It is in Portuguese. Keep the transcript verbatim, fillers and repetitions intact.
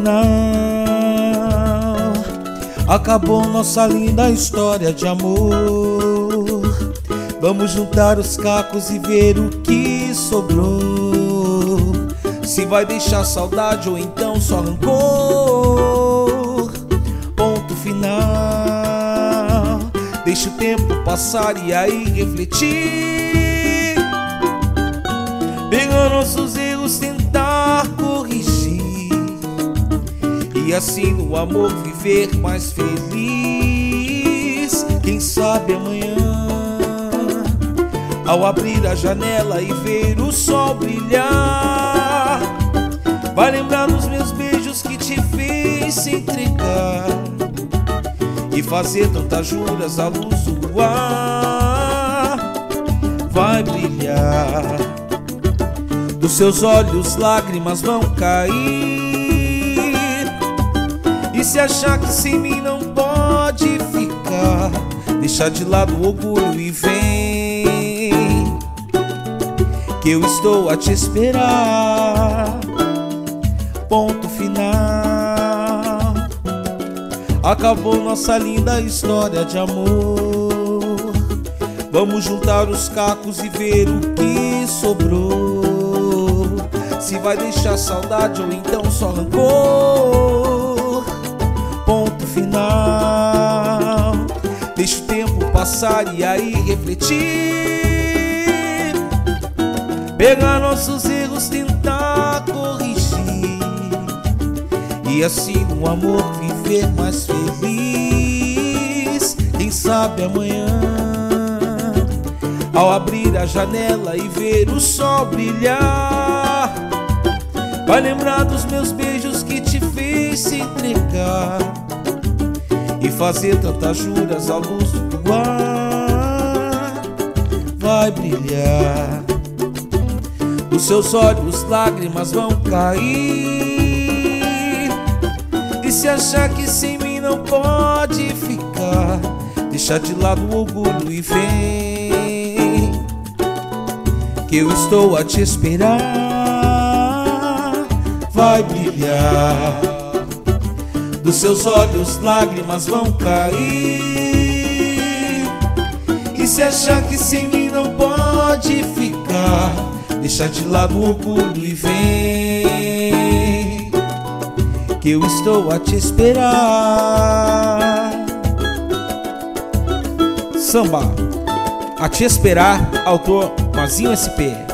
final, acabou nossa linda história de amor. Vamos juntar os cacos e ver o que sobrou. Se vai deixar saudade ou então só rancor. Ponto final, deixa o tempo passar e aí refletir. Pegar nossos erros, tentar corrigir, e assim no amor viver mais feliz. Quem sabe amanhã, ao abrir a janela e ver o sol brilhar, vai lembrar dos meus beijos que te fiz se entregar, e fazer tantas juras à luz do ar. Vai brilhar, dos seus olhos lágrimas vão cair, e se achar que sem mim não pode ficar, deixa de lado o orgulho e vem, que eu estou a te esperar. Ponto final, acabou nossa linda história de amor. Vamos juntar os cacos e ver o que sobrou. Se vai deixar saudade ou então só rancor. Ponto final, deixa o tempo passar e aí refletir. Pegar nossos erros, tentar corrigir, e assim no amor viver mais feliz. Quem sabe amanhã, ao abrir a janela e ver o sol brilhar, vai lembrar dos meus beijos que te fiz se entregar, e fazer tantas juras à luz do ar. Vai brilhar, dos seus olhos lágrimas vão cair, e se achar que sem mim não pode ficar, deixa de lado o orgulho e vem, que eu estou a te esperar. Vai brilhar, dos seus olhos lágrimas vão cair, e se achar que sem mim não pode ficar, deixa de lado o orgulho e vem, que eu estou a te esperar. Samba, a te esperar, autor Mazinho S P.